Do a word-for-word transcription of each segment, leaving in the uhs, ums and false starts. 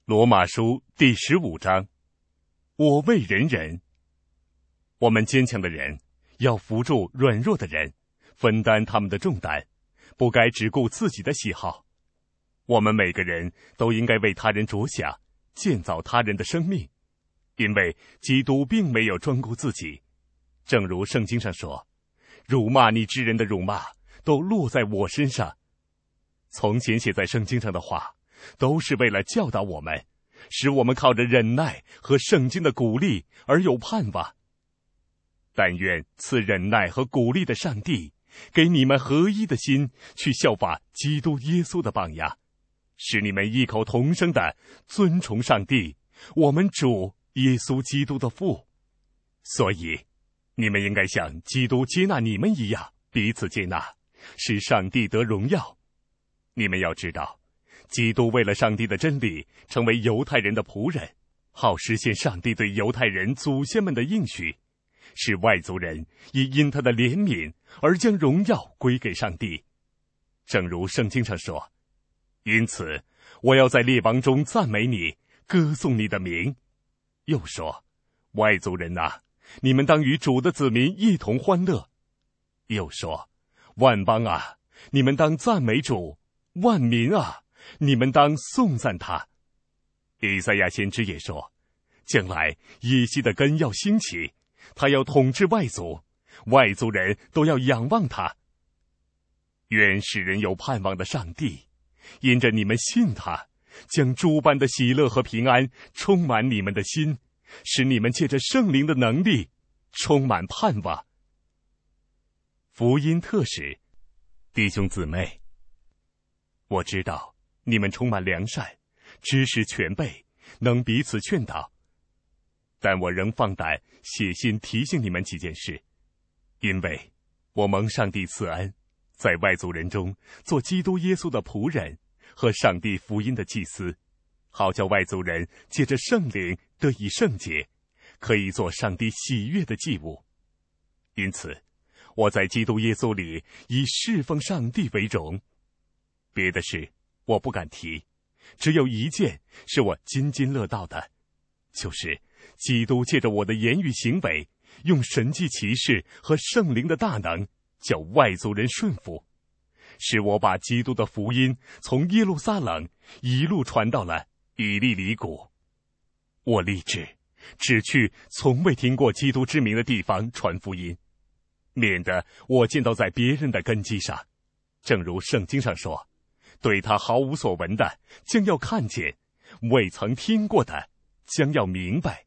罗马书第十五章，我为人人。我们坚强的人要扶助软弱的人，分担他们的重担，不该只顾自己的喜好。我们每个人都应该为他人着想，建造他人的生命，因为基督并没有专顾自己。正如圣经上说，辱骂你之人的辱骂都落在我身上。从前写在圣经上的话，都是为了教导我们，使我们靠着忍耐和圣经的鼓励而有盼望。但愿赐忍耐和鼓励的上帝，给你们合一的心，去效法基督耶稣的榜样，使你们异口同声地尊崇上帝，我们主耶稣基督的父。所以，你们应该像基督接纳你们一样，彼此接纳，使上帝得荣耀。你们要知道，基督为了上帝的真理，成为犹太人的仆人，好实现上帝对犹太人祖先们的应许，使外族人也因他的怜悯而将荣耀归给上帝。正如圣经上说，因此我要在列邦中赞美你，歌颂你的名。又说，外族人啊，你们当与主的子民一同欢乐。又说，万邦啊，你们当赞美主，万民啊，你们当颂赞他。以赛亚先知也说，将来耶西的根要兴起，他要统治外族，外族人都要仰望他。愿使人有盼望的上帝，因着你们信他，将诸般的喜乐和平安充满你们的心，使你们借着圣灵的能力充满盼望。福音特使，弟兄姊妹，我知道你们充满良善，知识全备，能彼此劝导。但我仍放胆写信提醒你们几件事，因为我蒙上帝赐恩，在外族人中做基督耶稣的仆人和上帝福音的祭司，好叫外族人借着圣灵得以圣洁，可以做上帝喜悦的祭物。因此，我在基督耶稣里以侍奉上帝为荣。别的事我不敢提，只有一件是我津津乐道的，就是基督借着我的言语行为，用神迹奇事和圣灵的大能，叫外族人顺服，使我把基督的福音从耶路撒冷一路传到了以利里谷。我立志只去从未听过基督之名的地方传福音，免得我见到在别人的根基上。正如圣经上说，对他毫无所闻的将要看见，未曾听过的将要明白。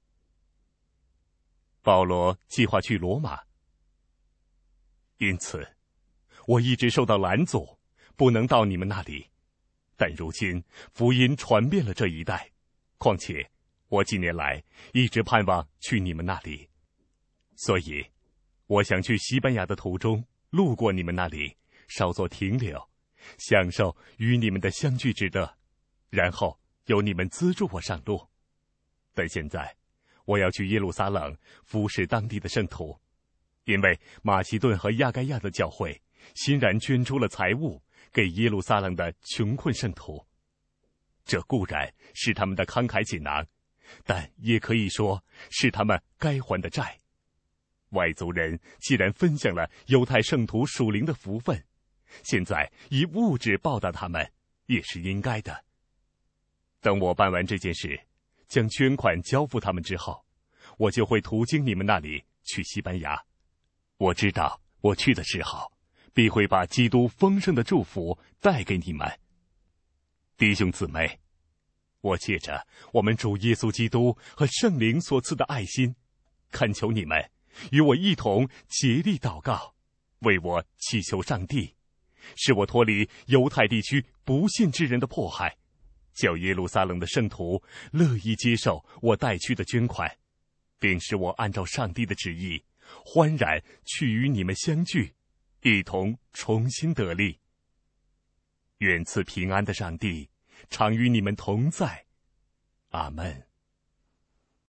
保罗计划去罗马，因此我一直受到拦阻，不能到你们那里。但如今福音传遍了这一带，况且我几年来一直盼望去你们那里，所以我想去西班牙的途中路过你们那里，稍作停留，享受与你们的相聚之乐，然后由你们资助我上路。但现在我要去耶路撒冷服侍当地的圣徒，因为马其顿和亚该亚的教会欣然捐出了财物给耶路撒冷的穷困圣徒。这固然是他们的慷慨解囊，但也可以说是他们该还的债。外族人既然分享了犹太圣徒属灵的福分，现在以物质报答他们也是应该的。等我办完这件事，将捐款交付他们之后，我就会途经你们那里去西班牙。我知道我去的时候，必会把基督丰盛的祝福带给你们。弟兄姊妹，我借着我们主耶稣基督和圣灵所赐的爱心，恳求你们与我一同竭力祷告，为我祈求上帝，使我脱离犹太地区不信之人的迫害，叫耶路撒冷的圣徒乐意接受我带去的捐款，并使我按照上帝的旨意，欢然去与你们相聚，一同重新得力。愿赐平安的上帝常与你们同在。阿们。